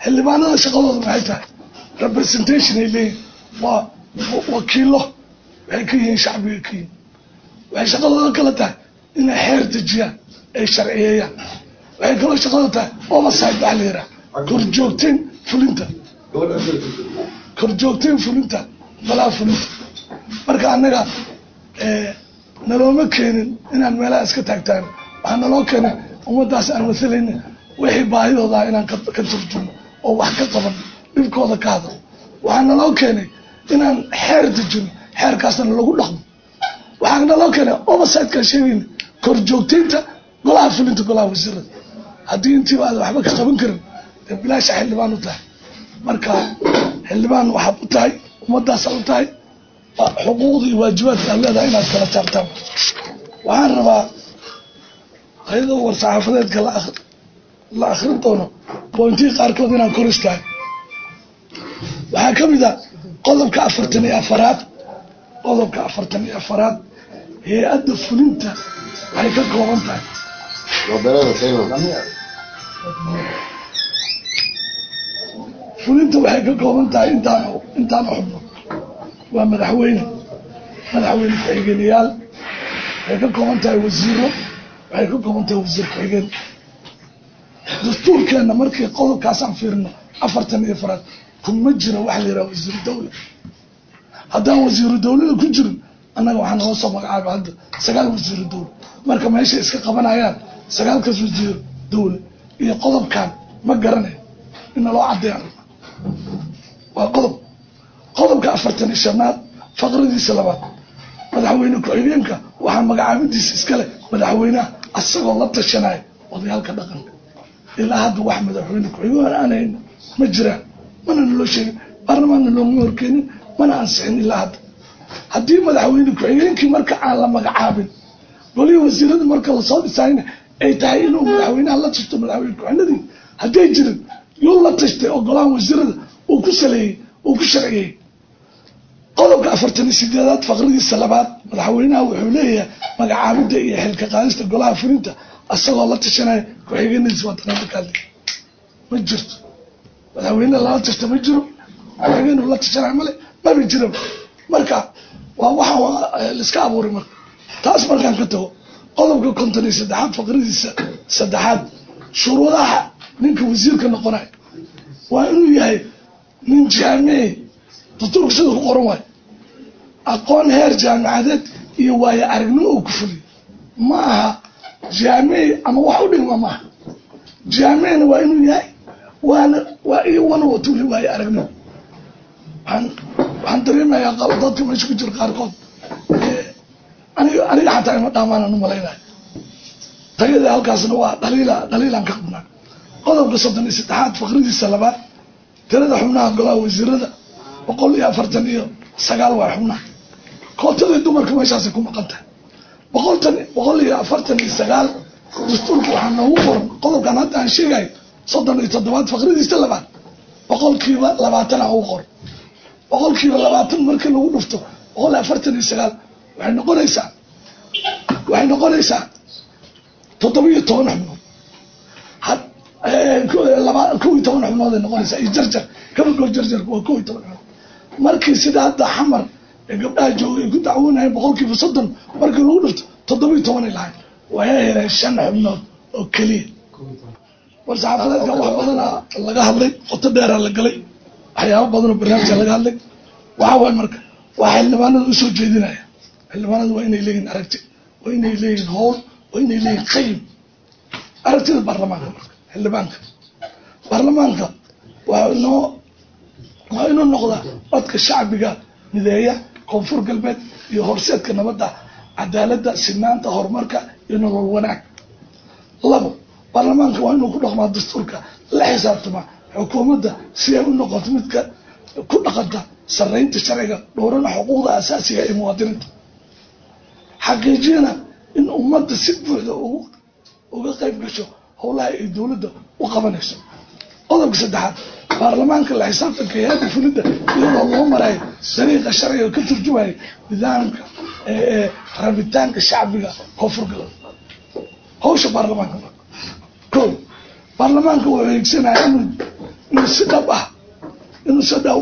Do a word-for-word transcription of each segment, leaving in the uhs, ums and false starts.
اللي معنا شغله معيتها representation اللي و وكيله هيكين شعبي كين waxay shaqadooda kala tahay inay xeer dejiyaan ay sharciyeeyaan waxay kala shaqadooda tahay oo la saaydaaleera korjoogteen fulinta korjoogteen fulinta balaa fulinta marka anaga ee nalooma keenin inaan meelaha iska taagtaan waxaan naloo keenay ummadaas aan wasalayna wixii baahidooda inaan ka turjumo oo wax ka qaban dhibkooda ka hadlo waxaan naloo keenay inaan xeer dejino xeerkaasna lagu dhaqmo waxaan naloo keenay oversight ka sheegin korjoogteynta golaha fulinta golaha wasiirada haddii intii aad waxba ka qaban karin bilaash xildhibaan u tahay marka xildhibaan waxaad u tahay ummadaas u tahay xuquuqda iyo waajibaadka aad leedahay inaad kala saartaan waxaan rabaa ayadoo war saxaafadeedka la akhrin doono boontii qaarkood inaan kor istaago waxaa ka mid ah qodobka afartan iyo afaraad qodobka afartan iyo afaraad hay-adda fulinta waxay ka kooban tahay fulinta waxay ka kooban tahay intaan intaan xubno waa madaxweyne madaxweyne ku-xigeenayaal waxay ka kooban tahay wasiiro waxay ka kooban tahay wasiir ku-xigeen dastuurkeena markii qodobkaas aan fiirino afartan iyo afaraad kuma jira waxa la yiraahdo wasiir dawla haddaan wasiiru dawlada ku jirin annaga waxaan noo soo magacaabay hadda sagaal wasiiru dawla marka meesha iska qabanayaan sagaalkaas wasiir dawla iyo qodobkan ma garanayo in loo cadeeyo waa qodob qodobka afartan iyo shanaad faqradiisa labaad madaxweyne ku-xigeenka waxaa magacaabidiisa iskale madaxweynaha asagoo la tashanaya odayaalka dhaqanka ilaa hadda wax madaxweyne ku-xigeen aan hayn ma jiraan mana naloo sheegin baarlamaanna looma horkeenin mana ansixin ilaa hadda haddii madaxweyne ku-xigeenkii marka aan la magacaabin golihii wasiirada marka lasoo dhisayna ay tahay inuu madaxweynaha la tashto madaxweyne ku-xigeenadii hadday jirin yuu la tashtay oo golaha wasiirada uu ku saleeyey uu ku sharciyey qodobka afartan iyo sideedaad faqradiisa labaad madaxweynaha wuxuu leeyahay magacaabida iyo xilka qaadista golaha fulinta asagoo la tashanaya ku-xigeenadiisa waa tanaakalkaadi ma jirto madaxweyne lala tashta ma jiro ku-xigeen la tashanaya male maba jiro marka waa waxa laiska abuuray marka taas markaan ka tago qodobka konton iyo saddexaad faqradiisa saddexaad shuruudaha ninka wasiirka noqonaya waa inuu yahay nin jaamici dastuurka sida ku qoran waayo aqoon heer jaamicadeed iyo waayo aragnimo uu ku fuliyo ma aha jaamici ama wax u dhigma maaha jaamicina waa inuu yahay waana waa iyo wana watuli waayo aragnimo waxaan waxaan dareemayaa dadka meesha ku jira qaarkood aniga aniga xataa ima dhaamaan u malaynayo tayada halkaasna waa dhaliila dhaliilaan ka qabnaa qodobka soddon iyo saddexaad faqradiisa labaad tirada xubnaha golaha wasiirada boqol iyo afartan iyo sagaal waa xubnaha kootadii dumarka meeshaasay ku maqan tahay boqoltan boqol iyo afartan iyo sagaal dastuurka waxaa noogu qoran qodobkan hadda aan sheegayo soddon iyo toddobaad faqradiisa labaad boqolkiiba labaatan a ugu qoran boqolkiiba labaatan markii lagu dhufto boqol iyo afartan iyo sagaal waxay noqonaysaa waxay noqonaysaa toddoba iyo toban xubnood laba kow iyo toban xubnood ay noqonaysaa iyo jarjar kabagoo jarjarka waa kow iyo toban xubnood markii sida hadda xamar ee gabdhaha jooga ay ku dacwoonayeen boqolkiiba soddon markii lagu dhifto toddoba iyo toban ay lahayn waxay heleen shan xubnood oo keliya war saxaafadeedka wax badana laga hadlay qoto dheeraa la galay waxyaaba badanoo barnaamijka laga hadlay waxaa waay marka waa xildhibaanada usoo jeedinaya xildhibaanada waa inay leeyihin aragti waa inay leeyihin howl waa inay leeyihin qayim aragtida baarlamaanka marka xildhibaanka baarlamaanka waa inoo waa inuu noqdaa codka shacbiga mideeya koonfur galbeed iyo horseedka nabadda cadaaladda sinaanta horumarka iyo nolol wanaag labo baarlamaanka waa inuu ku dhaqmaa dastuurka la xisaabtama xukuumadda si ay u noqoto midka ku dhaqanta sarreynta sharciga dhowrana xuquuqda asaasiga ee muwaadiniinta xaqiijiyana in ummadda si buuxda uga qayb gasho howlaha ay dowladda u qabanayso qodobka saddexaad baarlamaanka la xisaabtanka hay-adda fulidda iyadoo loo marayo dariiqa sharciga ka turjumaya nidaamka ee rabitaanka shacbiga koonfur galbeed hawsha baarlamaanka ko baarlamaanka wuxuu eegsanaya inuu inuu si dhab ah inuu si dhab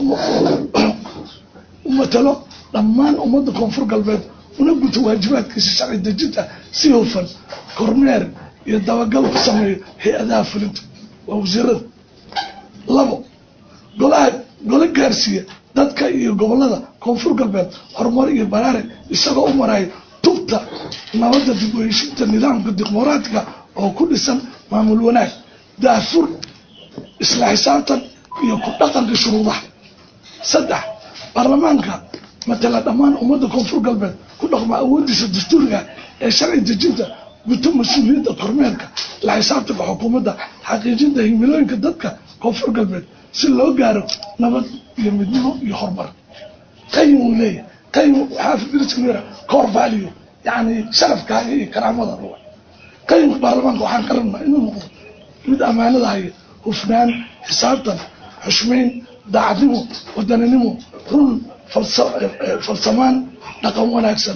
u matalo dhammaan ummadda koonfur galbeed una guto waajibaadkiisa sharci dejinta si hufan kormeer iyo dabagal ku sameeyo hay-adaha fulinta waa wasiirada. labo golaha gole gaarsiiya dadka iyo gobolada koonfur galbeed horumar iyo baraare isagoo u marayo tubta nabadda dib u heshiinta nidaamka dimuqraadiga oo ku dhisan maamul wanaag daafur isla xisaabtan iyo ku dhaqanka shuruudaha. saddex baarlamaanka matala dhammaan ummadda koonfur galbeed ku dhaqma awoodiisa dastuuriga ee sharci dejinta guto mas-uuliyadda kormeerka la xisaabtanka xukuumadda xaqiijinta himilooyinka dadka koonfur galbeed si loo gaaro nabad iyo midnimo iyo horumar. qayim uu leeyahay qayim waxaa fikirka yara core value yani sharafkaaga iyo karaamada ruux. qayimka baarlamaanka waxaan ka rabnaa inuu noqdo mid ammaanada haya hufnaan xisaabtan xushmayn daacadnimo wadaninimo run falsamaan dhaqan wanaagsan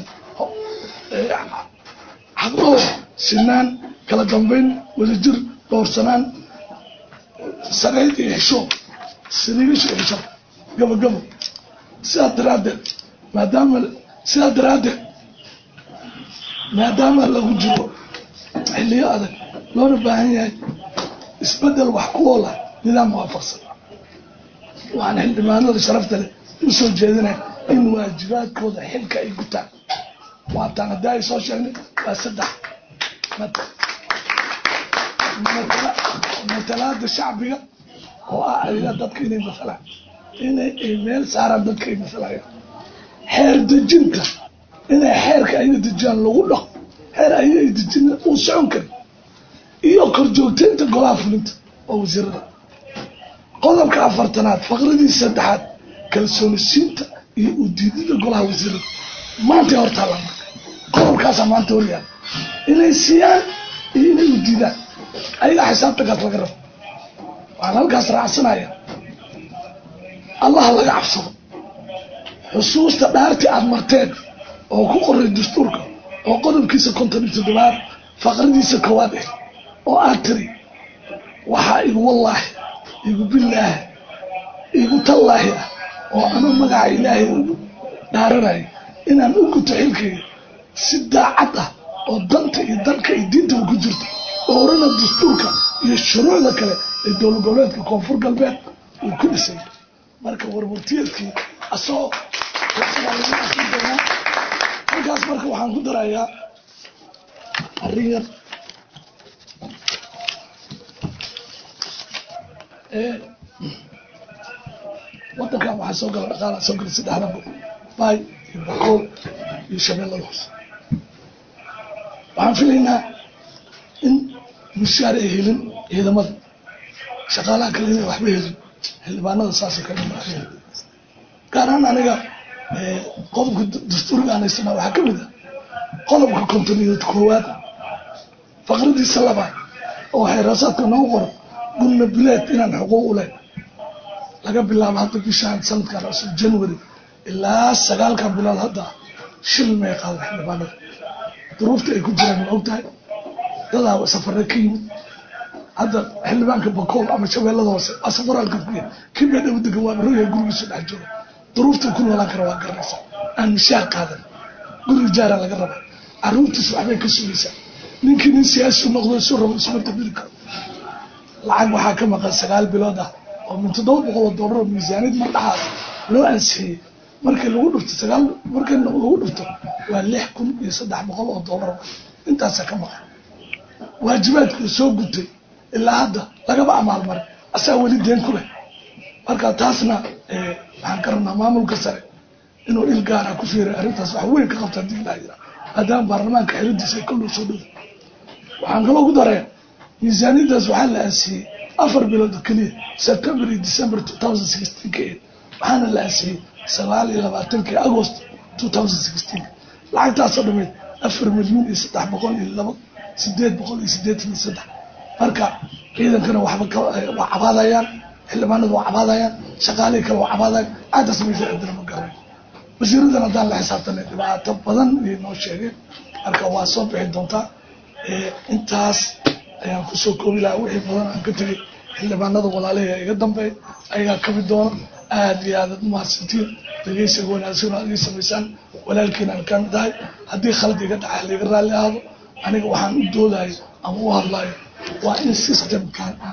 xaqdhowr sinaan kala dambeyn wadajir dhowrsanaan sareyd iyo xisho siriigasho iyo xisho gabagabo. sidaa daraaddeed maadaama sidaa daraaddeed maadaama lagu jiro xilliyo adag loona baahan yahay isbedel wax ku oola nidaam waafaqsan waxaan xildhibaanada sharafta leh u soo jeedinaya in waajibaadkooda xilka ay gutaan. waataan haddii ay soo sheegnay waa saddex matalaada shacbiga oo ah ayaga dadka inay masalaan inay meel saaraan dadka ay masalayaan. xeer dejinta inay xeerka ayaga dejiyaan lagu dhaqo xeer ayaga ay dejin uu socon karin iyo korjoogteynta golaha fulinta oo wasiirada. qodobka afartanaad faqradii saddexaad kalsooni siinta iyo udiidida golaha wasiirada maanta hortaala marka qodobkaasa maanta horyaal inay siiyaan iyo inay udiidaan ayaga xisaabtagaas laga rabo. waxaan halkaas raacsanaya allah laga cabsado xusuusta dhaartii aad marteen oo ku qoray dastuurka oo qodobkiisa konton iyo toddobaad faqradiisa koowaad eh oo aad tiri waxaa igu wallaahi igu billaahi igu tallaahi ah oo anuu magaca ilaahay ugu dhaaranayo inaan u guto xilkayga si daacad ah oo danta iyo dalka iyo diintaba ku jirto dhowrana dastuurka iyo shuruucda kale ee dowlad goboleedka koonfur galbeed uu ku dhisay. marka warwartiyeedkii asoo halkaas marka waxaan ku darayaa arrin yar ee wadankan waxaa soo gala dhaqaala soo gala saddexda baay iyo bakool iyo shabeellada hoose. waxaan filaynaa in mushaar ay helin ciidamada shaqaalaha kale inay waxba helin xildhibaanada saasoo kale maahe gaar ahaan aniga qodobka dastuuriga aan haysana waxaa ka mid ah qodobka konton iyo koowaad faqradiisa labaad oo xeeraasaadka noogu qoran gulna bileed inaan xuquuq u leh laga bilaabo hadda bishaan sanadkan cusub january ilaa sagaalkan bilood hadda shil may qaadan xildhibaanada duruufta ay ku jiraan ma ogtahay dadaa safare ka yimid hadda xildhibaanka bakool ama shabeellada hoose waa safaraalka ku yahay kii baa dhaw degan waa roya gurigiisu dhex jooga duruufta ku noolaan kara waa garanaysa aan mishaar qaadan guri jaara laga raba caruurtiis waxbay ka sugaysaa ninkii nin siyaasi noqdo isu rabo isma dabili karo. lacag waxaa ka maqan sagaal bilood ah oo min toddoba boqol oo doolar oo miisaaniyad mardhaxaas loo ansixiyey markii lagu dhufto sagaal markii lagu dhufto waa lix kun iyo saddex boqol oo doolar intaasa ka maqan. waajibaadkii soo gutay ilaa hadda lagaba amaalmaray asaa weli deen ku leh. marka taasna waxaan ka rabnaa maamulka sare inuu il gaara ku fiiray arrintaas wax weyn ka qabta hadii la yidhaa maadaama baarlamaanka xiridiisa ay kolluu soo dhowda. waxaan kaloo ku daraya miisaaniyadaas waxaa la ansixiyey afar bilood oo keliya september iyo december two thousand sixteen ka eed waxaana la ansixiyey sagaal iyo labaatankii agost two thousand sixteen lacagtaasoo dhameyd afar milyan iyo saddex boqol iyo laba sideed boqol iyo sideetan iyo saddex. marka ciidankana waxba waa cabaadayaan xildhibaanadu waa cabaadayaan shaqaalihii kale waa cabaadayaan aadaas meesha adina ma garan. wasiiradan haddaan la xisaabtanay dhibaato badan ayay noo sheegeen marka waa soo bixi doontaa. intaas ayaan kusoo koobi lahaa wixii badan aan ka tegay xildhibaanada walaalahay iga dambeey ayagaa kamid doona aad iyo aad umahadsantiin dhageysiga wanaagsan aad ii samaysaan walaalkiin aan kamid ahay haddii khalad iga dhacay laiga raalli ahaado aniga waxaan u doodayo ama u hadlayo waa in systemkan